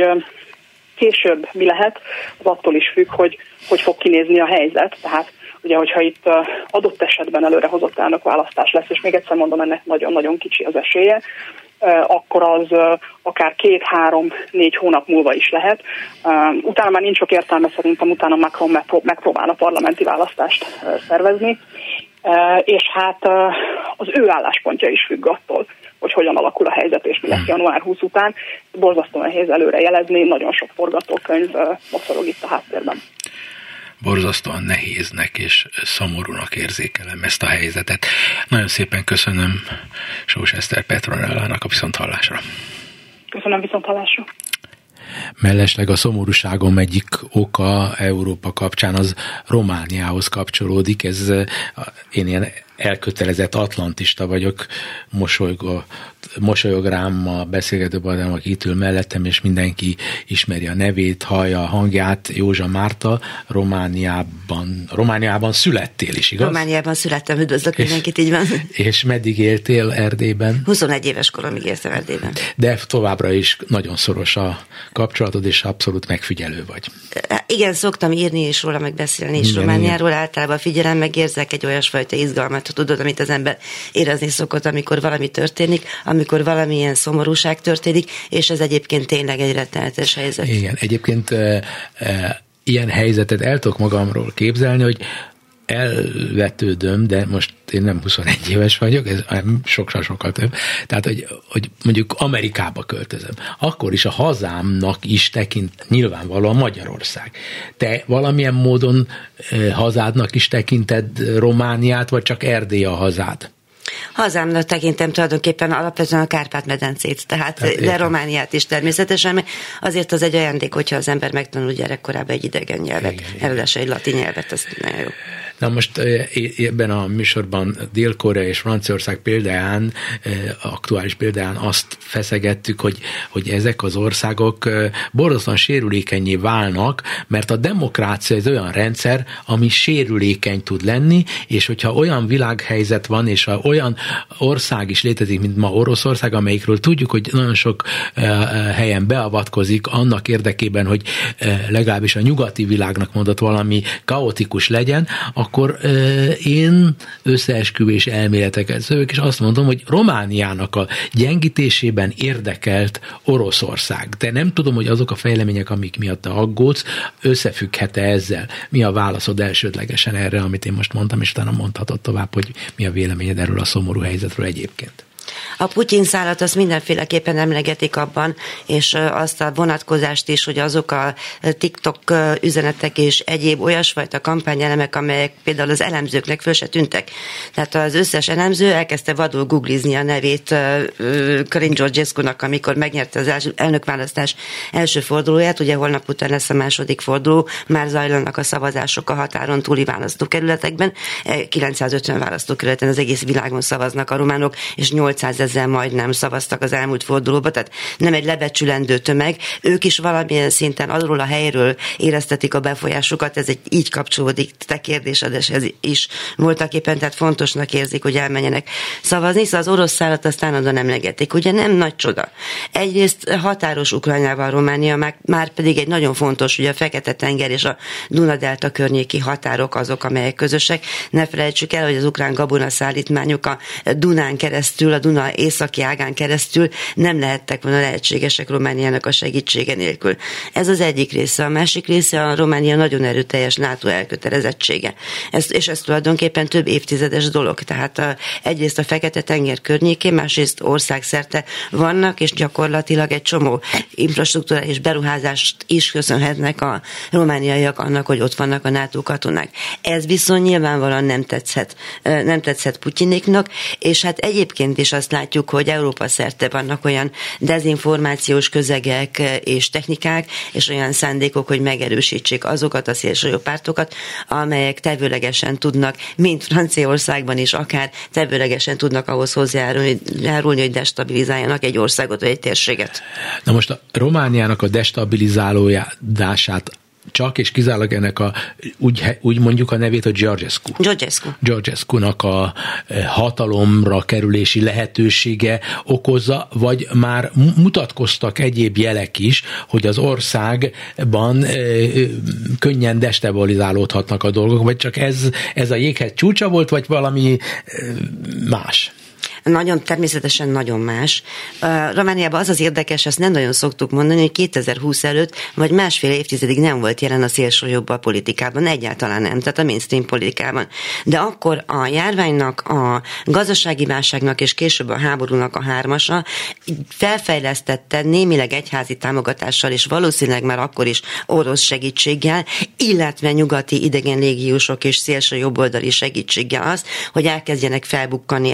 később mi lehet, az attól is függ, hogy fog kinézni a helyzet. Tehát ugye, hogyha itt adott esetben előrehozott elnökválasztás lesz, és még egyszer mondom, ennek nagyon-nagyon kicsi az esélye, akkor az akár 2-3-4 hónap múlva is lehet. Utána már nincs sok értelme, szerintem utána Macron megpróbálna parlamenti választást szervezni, és hát az ő álláspontja is függ attól, hogy hogyan alakul a helyzet, és mi lesz január 20 után. Borzasztóan nehéz előre jelezni, nagyon sok forgatókönyv mocorog itt a háttérben. Borzasztóan nehéznek és szomorúnak érzékelem ezt a helyzetet. Nagyon szépen köszönöm Sós Eszter Petronellának a viszonthallásra. Köszönöm, viszonthallásra. Mellesleg a szomorúságom egyik oka Európa kapcsán az Romániához kapcsolódik. Én ilyen elkötelezett atlantista vagyok, mosolyog rám a beszélgető barátom, aki itt ül mellettem, és mindenki ismeri a nevét, hallja a hangját. Józsa Márta, Romániában születtél is, igaz? Romániában születtem, üdvözlök mindenkit, így van. És meddig éltél Erdélyben? 21 éves koromig éltem Erdélyben. De továbbra is nagyon szoros a kapcsolatod, és abszolút megfigyelő vagy. Igen, szoktam írni és róla, meg beszélni is Romániáról, általában figyelem, meg érzek egy olyasfajta izgalmat, tudod, amit az ember érezni szokott, amikor valami történik, ami amikor valamilyen szomorúság történik, és ez egyébként tényleg egy rettenetes helyzet. Igen, egyébként ilyen helyzetet el tudok magamról képzelni, hogy elvetődöm, de most én nem 21 éves vagyok, ez sokkal több. Tehát, hogy mondjuk Amerikába költözöm. Akkor is a hazámnak is tekint nyilvánvalóan Magyarország. Te valamilyen módon hazádnak is tekinted Romániát, vagy csak Erdély a hazád? Hazámnak tekintem tulajdonképpen alapvetően a Kárpát-medencét, tehát de Romániát is természetesen, mert azért az egy ajándék, hogyha az ember megtanul gyerekkorában egy idegen nyelvet, előadása egy latin nyelvet, az nagyon jó. Na most ebben a műsorban Dél-Korea és Franciaország példáján, aktuális példáján azt feszegettük, hogy ezek az országok borzasztóan sérülékenyé válnak, mert a demokrácia egy olyan rendszer, ami sérülékeny tud lenni, és hogyha olyan világhelyzet van, és olyan ország is létezik, mint ma Oroszország, amelyikről tudjuk, hogy nagyon sok helyen beavatkozik annak érdekében, hogy legalábbis a nyugati világnak mondott valami kaotikus legyen, akkor én összeesküvés elméleteket szövök, és azt mondom, hogy Romániának a gyengítésében érdekelt Oroszország. De nem tudom, hogy azok a fejlemények, amik miatt te aggódsz, összefügghet-e ezzel? Mi a válaszod elsődlegesen erre, amit én most mondtam, és utána mondhatod tovább, hogy mi a véleményed erről a szomorú helyzetről egyébként? A Putyin szálat azt mindenféleképpen emlegetik abban, és azt a vonatkozást is, hogy azok a TikTok üzenetek és egyéb olyasfajta kampányelemek, amelyek például az elemzőknek föl se tűntek. Tehát az összes elemző elkezdte vadul googlizni a nevét Karin Georgescu-nak, amikor megnyerte az elnökválasztás első fordulóját, ugye holnap után lesz a második forduló, már zajlanak a szavazások a határon túli választókerületekben, 950 választókerületen az egész világon szavaznak a románok, és 800 000 majdnem szavaztak az elmúlt fordulóba, tehát nem egy lebecsülendő tömeg, ők is valamilyen szinten arról a helyről éreztetik a befolyásukat, ez egy így kapcsolódik te kérdésedeshez is voltak éppen, tehát fontosnak érzik, hogy elmenjenek szavazni, szóval az orosz szállat aztán oda emlegetik. Ugye nem nagy csoda. Egyrészt határos Ukrajnával Románia, már pedig egy nagyon fontos, ugye a Fekete-tenger és a Duna-delta környéki határok azok, amelyek közösek. Ne felejtsük el, hogy az ukrán gabonaszállítmányok a Dunán keresztül, a Duna északi ágán keresztül nem lehettek volna lehetségesek Romániának a segítsége nélkül. Ez az egyik része. A másik része a Románia nagyon erőteljes NATO elkötelezettsége. És ez tulajdonképpen több évtizedes dolog. Tehát egyrészt a Fekete-tenger környékén, másrészt országszerte vannak, és gyakorlatilag egy csomó infrastruktúra és beruházást is köszönhetnek a romániaiak annak, hogy ott vannak a NATO katonák. Ez viszont nyilvánvalóan nem tetszett Putyinéknak, és hát egyébként is azt látjuk, hogy Európa szerte vannak olyan dezinformációs közegek és technikák, és olyan szándékok, hogy megerősítsék azokat a szélsőjobb pártokat, amelyek tevőlegesen tudnak, mint Franciaországban is akár tevőlegesen tudnak ahhoz hozzájárulni, hogy destabilizáljanak egy országot vagy egy térséget. Na most a Romániának a destabilizálódását csak és kizárólag ennek úgy mondjuk a nevét, hogy Georgescu-nak a hatalomra kerülési lehetősége okozza, vagy már mutatkoztak egyéb jelek is, hogy az országban könnyen destabilizálódhatnak a dolgok, vagy csak ez a jéghegy csúcsa volt, vagy valami más? Természetesen nagyon más. Romániában az érdekes, ezt nem nagyon szoktuk mondani, hogy 2020 előtt vagy másfél évtizedig nem volt jelen a szélsőjobb a politikában, egyáltalán nem, tehát a mainstream politikában. De akkor a járványnak, a gazdasági válságnak és később a háborúnak a hármasa felfejlesztette némileg egyházi támogatással, és valószínűleg már akkor is orosz segítséggel, illetve nyugati idegen légiósok és szélsőjobboldali segítséggel azt, hogy elkezdjenek felbukkani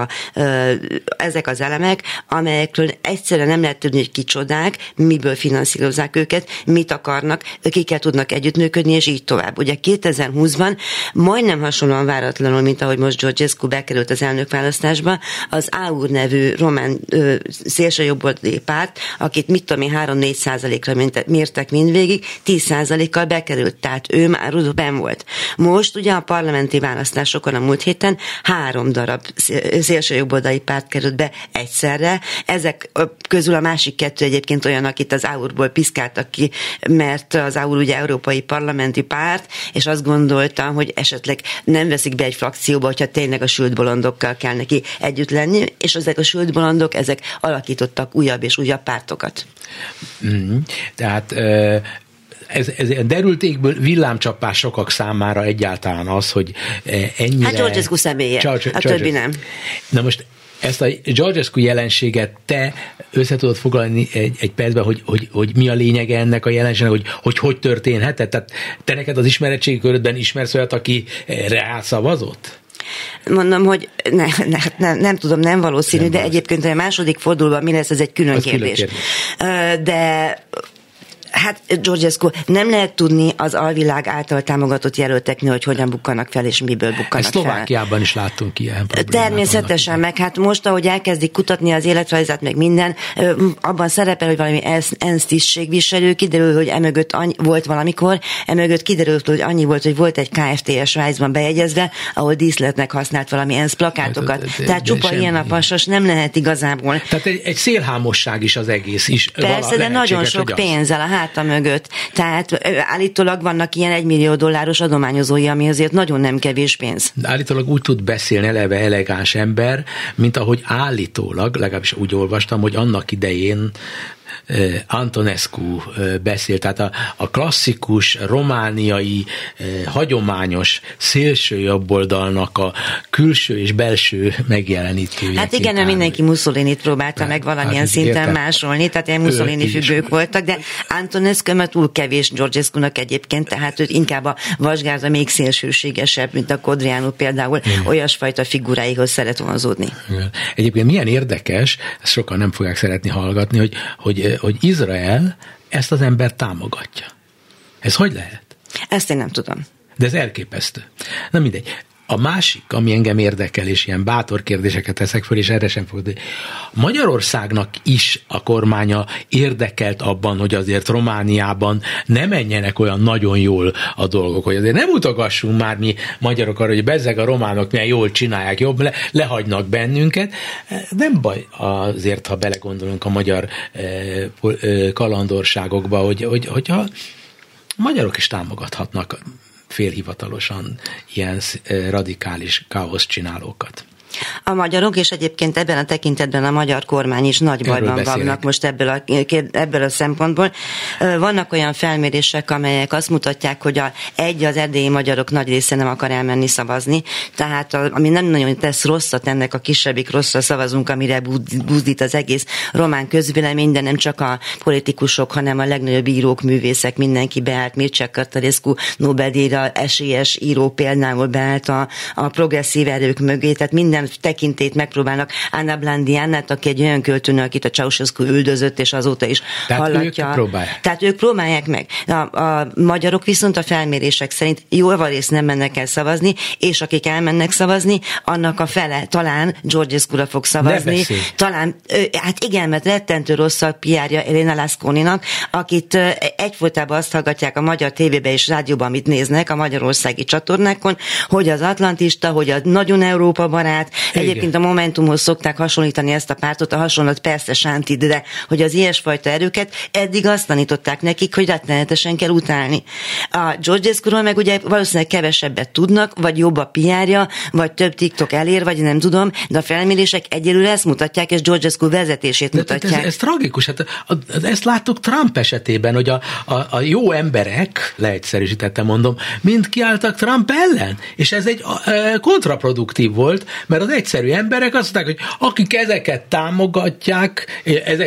ezek az elemek, amelyekről egyszerűen nem lehet tudni, hogy kicsodák, miből finanszírozzák őket, mit akarnak, kikkel tudnak együttműködni, és így tovább. Ugye 2020-ban majdnem hasonlóan váratlanul, mint ahogy most Georgescu bekerült az elnökválasztásba, az AUR nevű román szélsőjobboldali párt, akit 3-4%-ra mértek mindvégig, 10%-kal bekerült, tehát ő már benn volt. Most ugye a parlamenti választásokon a múlt héten 3 darab szélsőjobboldali jobboldali párt került be egyszerre. Ezek közül a másik kettő egyébként olyan, akit az AUR-ból piszkáltak ki, mert az AUR ugye európai parlamenti párt, és azt gondoltam, hogy esetleg nem veszik be egy frakcióba, hogyha tényleg a sült bolondokkal kell neki együtt lenni, és ezek a sült bolondok, ezek alakítottak újabb és újabb pártokat. Tehát ez derültékből villámcsapás sokak számára egyáltalán az, hogy ennyire... Hát Georgescu személye, a többi nem. Na most ezt a Georgescu jelenséget te össze tudod foglalni egy percben, hogy mi a lényege ennek a jelenségnek, hogy történhetett? Tehát te neked az ismeretségi körödben ismersz olyat, aki rászavazott? Mondom, hogy nem tudom, nem valószínű, de egyébként a második fordulóban mi lesz, ez egy külön kérdés. De hát Georgescu, nem lehet tudni az alvilág által támogatott jelölteknél, hogy hogyan bukkanak fel, és miből bukkanak fel. Szlovákiában is láttunk ilyen problémát. Természetesen, meg hát most, ahogy elkezdik kutatni az életrajzát, meg minden, abban szerepel, hogy valami ENSZ tisztségviselő, kiderül, hogy emögött volt valamikor, emögött kiderült, hogy annyi volt, hogy volt egy KFT Svájcban bejegyezve, ahol díszletnek használt valami ENSZ plakátokat. Tehát csupa ilyen a pasas nem lehet igazából. Tehát egy szélhámosság is az egész is. Persze, de nagyon sok pénzzel a háta mögött. Tehát állítólag vannak ilyen $1 millió adományozói, ami azért nagyon nem kevés pénz. De állítólag úgy tud beszélni eleve elegáns ember, mint ahogy állítólag, legalábbis úgy olvastam, hogy annak idején Antonescu beszélt, tehát a klasszikus romániai hagyományos szélső jobboldalnak a külső és belső megjelenítője. Hát igen, mert mindenki Mussolinit próbálta meg valamilyen szinten másolni, tehát ilyen Mussolini függők voltak, de Antonescu már túl kevés Georgescu-nak egyébként, tehát őt inkább a vasgárda még szélsőségesebb, mint a Codreanu például, olyasfajta figuráihoz szeret vonzódni. Egyébként milyen érdekes, ezt sokan nem fogják szeretni hallgatni, hogy Izrael ezt az embert támogatja. Ez hogy lehet? Ezt én nem tudom. De ez elképesztő. Na mindegy. A másik, ami engem érdekel, és ilyen bátor kérdéseket teszek föl, és erre sem fogod. Magyarországnak is a kormánya érdekelt abban, hogy azért Romániában ne menjenek olyan nagyon jól a dolgok, hogy azért nem utogassunk már mi magyarok arra, hogy bezzeg a románok milyen jól csinálják, jobb, lehagynak bennünket. Nem baj azért, ha belegondolunk a magyar kalandorságokba, hogyha magyarok is támogathatnak félhivatalosan ilyen radikális káosz csinálókat. A magyarok, és egyébként ebben a tekintetben a magyar kormány is nagy bajban vannak most ebből a szempontból. Vannak olyan felmérések, amelyek azt mutatják, hogy az erdélyi magyarok nagy része nem akar elmenni szavazni, tehát ami nem nagyon tesz rosszat, ennek a kisebbik rosszra szavazunk, amire buzdít az egész román közvélemény, de nem csak a politikusok, hanem a legnagyobb írók, művészek, mindenki beállt, Mircea Cărtărescu Nobel-díjra esélyes író például beállt a progresszív erők mögé, tehát minden tekintét megpróbálnak. Anna Blandiannát, aki egy olyan költőnő, akit a Ceausescu üldözött, és azóta is hallatja. Tehát ők próbálják meg. A magyarok viszont a felmérések szerint jóvarészt nem mennek el szavazni, és akik elmennek szavazni, annak a fele talán Georgescu-ra fog szavazni. Talán, hát igen, mert rettentő rossz a PR-ja Elena Lasconinak, akit egyfolytában azt hallgatják a magyar tévében és rádióban, amit néznek a magyarországi csatornákon, hogy az atlantista, hogy a nagyon Európa barát. Egyébként a Momentumhoz szokták hasonlítani ezt a pártot, a hasonlat persze Sántid, de hogy az ilyesfajta erőket eddig azt tanították nekik, hogy rettenetesen kell utálni. A Georgescu-ról meg ugye valószínűleg kevesebbet tudnak, vagy jobb a PR-ja, vagy több TikTok elér, vagy nem tudom, de a felmérések egyelőre ezt mutatják, és Georgescu vezetését mutatják. Ez tragikus. Hát, ezt láttuk Trump esetében, hogy a jó emberek, leegyszerűsítettem mondom, mind kiálltak Trump ellen, és ez egy kontraproduktív volt, mert az egyszerű emberek azt mondták, hogy akik ezeket támogatják,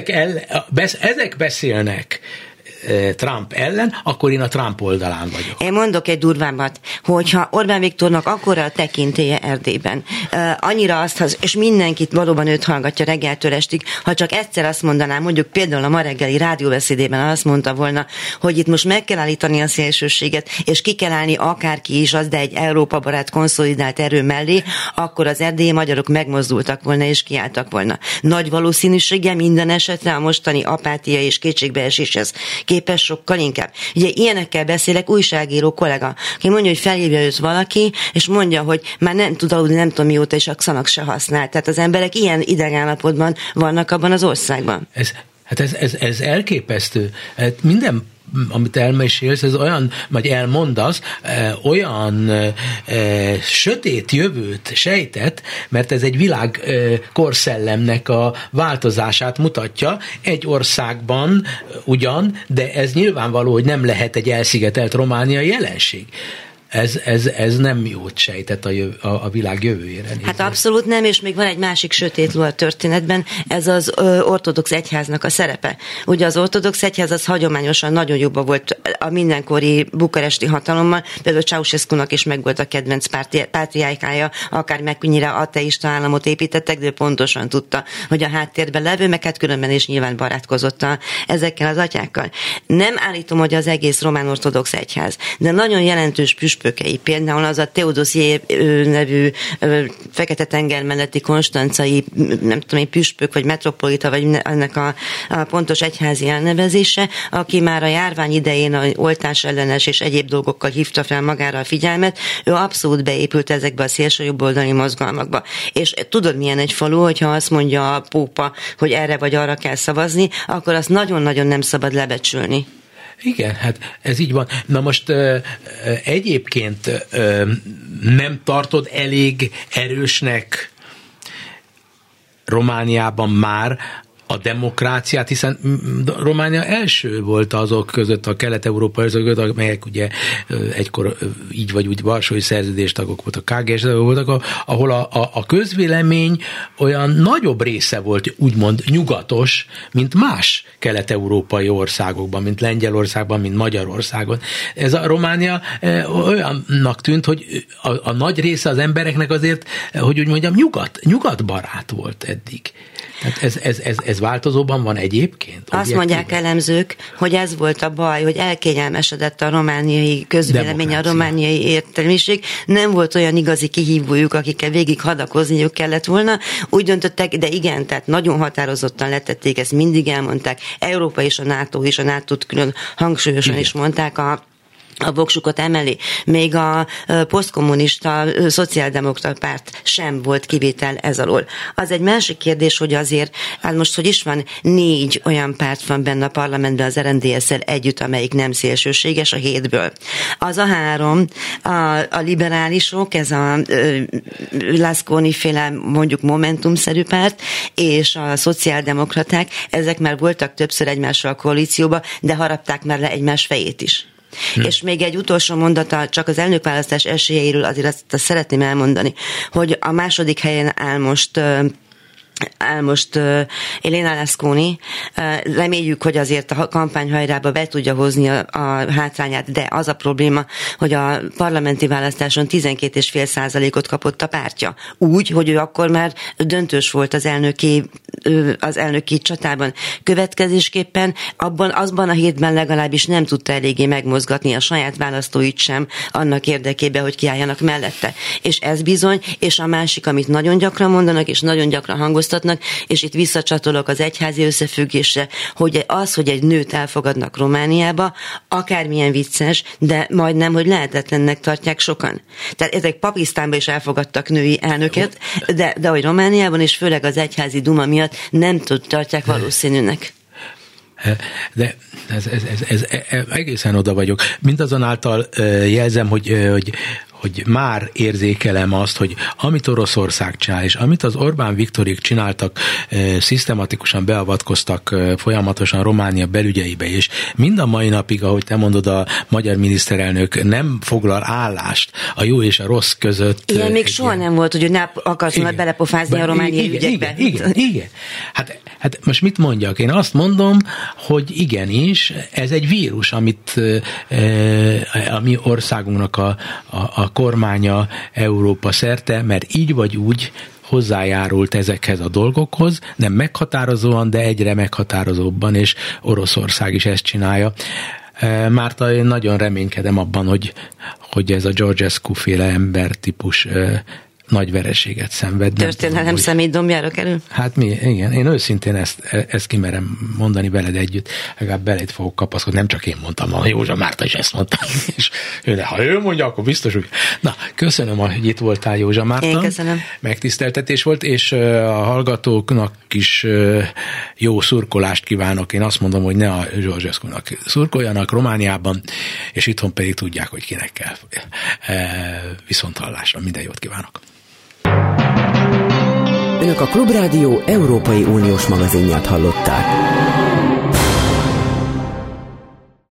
ezek beszélnek Trump ellen, akkor én a Trump oldalán vagyok. Én mondok egy durvábbat, hogyha Orbán Viktornak akkora a tekintélye Erdélyben, annyira azt, és mindenkit valóban őt hallgatja reggeltől estig, ha csak egyszer azt mondanám, mondjuk például a ma reggeli rádióbeszédében azt mondta volna, hogy itt most meg kell állítani a szélsőséget, és ki kell állni akárki is az, de egy Európa barát konszolidált erő mellé, akkor az erdélyi magyarok megmozdultak volna és kiálltak volna. Nagy valószínűséggel minden esetre a mostani apátia és kétségbeeséshez képes sokkal inkább. Ugye ilyenekkel beszélek, újságíró kollega, aki mondja, hogy felhívja őt valaki, és mondja, hogy már nem tud aludni, nem tudom mióta, és a Xanax se használ. Tehát az emberek ilyen idegállapotban vannak abban az országban. Ez elképesztő. Minden, amit elmesélsz, ez olyan, vagy elmondasz, olyan sötét jövőt sejtett, mert ez egy világ korszellemnek a változását mutatja. Egy országban ugyan, de ez nyilvánvaló, hogy nem lehet egy elszigetelt romániai jelenség. Ez nem jót sejtett a világ jövőjére. Hát abszolút nem, és még van egy másik sötét ló a történetben, ez az ortodox egyháznak a szerepe. Ugye az ortodox egyház az hagyományosan nagyon jobban volt a mindenkori bukaresti hatalommal, például Ceausescunak is megvolt a kedvenc pátriárkája, akár mennyire ateista államot építettek, de ő pontosan tudta, hogy a háttérben levő, meg hát különben is nyilván barátkozott ezekkel az atyákkal. Nem állítom, hogy az egész román ortodox egyház, de nagyon jelentős püspökei, például az a Teodosié nevű Fekete-tenger melletti konstancai, nem tudom én, püspök, vagy metropolita, vagy ennek a pontos egyházi elnevezése, aki már a járvány idején a oltás ellenes és egyéb dolgokkal hívta fel magára a figyelmet, ő abszolút beépült ezekbe a szélső jobboldali mozgalmakba. És tudod, milyen egy falu, hogyha azt mondja a pópa, hogy erre vagy arra kell szavazni, akkor azt nagyon-nagyon nem szabad lebecsülni. Igen, hát ez így van. Na most egyébként nem tartod elég erősnek Romániában már a demokráciát, hiszen Románia első volt azok között, a kelet-európai között, amelyek ugye egykor így vagy úgy Varsói Szerződéstagok voltak, KGS voltak, ahol a közvélemény olyan nagyobb része volt úgymond nyugatos, mint más kelet-európai országokban, mint Lengyelországban, mint Magyarországon. Ez a Románia olyannak tűnt, hogy a nagy része az embereknek azért, hogy úgy mondjam, nyugatbarát volt eddig. Tehát ez változóban van egyébként? Azt mondják elemzők, hogy ez volt a baj, hogy elkényelmesedett a romániai közvélemény, a romániai értelmiség. Nem volt olyan igazi kihívójuk, akikkel végig hadakozniuk kellett volna. Úgy döntöttek, de igen, tehát nagyon határozottan letették, ezt mindig elmondták. Európa és a NATO is, a NATO-t külön hangsúlyosan is mondták, a voksukat emeli. Még a posztkommunista szociáldemokrata párt sem volt kivétel ez alól. Az egy másik kérdés, hogy azért, hát most, hogy is van, 4 olyan párt van benne a parlamentben az RMDSZ-el együtt, amelyik nem szélsőséges a 7-ből. Az a 3, a liberálisok, ez a Lasconi-féle mondjuk momentumszerű párt, és a szociáldemokraták, ezek már voltak többször egymással a koalícióba, de harapták már le egymás fejét is. És még egy utolsó mondata, csak az elnökválasztás esélyeiről azért azt szeretném elmondani, hogy a második helyen áll most Elena Lasconi. Reméljük, hogy azért a kampányhajrába be tudja hozni a hátrányát, de az a probléma, hogy a parlamenti választáson 12,5%-ot kapott a pártja. Úgy, hogy ő akkor már döntős volt az elnöki csatában. Következésképpen azban a hétben legalábbis nem tudta eléggé megmozgatni a saját választóit sem annak érdekében, hogy kiálljanak mellette. És ez bizony, és a másik, amit nagyon gyakran mondanak, és nagyon gyakran hangoztatnak, és itt visszacsatolok az egyházi összefüggésre, hogy az, hogy egy nőt elfogadnak Romániába, akármilyen vicces, de majdnem, hogy lehetetlennek tartják sokan. Tehát ezek Pakisztánban is elfogadtak női elnöket, de hogy Romániában, és főleg az egyházi duma miatt nem tartják valószínűnek. De ez egészen oda vagyok. Mindazonáltal jelzem, hogy már érzékelem azt, hogy amit Oroszország csinál, és amit az Orbán Viktorék csináltak, szisztematikusan beavatkoztak folyamatosan Románia belügyeibe, és mind a mai napig, ahogy te mondod, a magyar miniszterelnök nem foglal állást a jó és a rossz között. Ilyen még soha nem volt, hogy ne akarsz volna belepofázni a romániai ügyekbe. Igen. Hát most mit mondjak? Én azt mondom, hogy igenis, ez egy vírus, a mi országunknak a kormánya Európa szerte, mert így vagy úgy hozzájárult ezekhez a dolgokhoz, nem meghatározóan, de egyre meghatározóbban, és Oroszország is ezt csinálja. Márta, én nagyon reménykedem abban, hogy ez a Georgescu-féle embertípus nagy vereséget szenved. Történelem szemétdombjára kerül? Hát igen, én őszintén ezt kimerem mondani veled együtt, legalább beléd fogok kapaszkodni, nem csak én mondtam, hanem Józsa Márta is ezt mondta, és ha ő mondja, akkor biztos, hogy... Na, köszönöm, hogy itt voltál, Józsa Márta. Én köszönöm. Megtiszteltetés volt, és a hallgatóknak is jó szurkolást kívánok. Én azt mondom, hogy ne a Ceausescu-nak szurkoljanak Romániában, és itthon pedig tudják, hogy kinek kell. Viszonthallásra, minden jót kívánok. Önök a Klubrádió Európai Uniós magazinját hallották.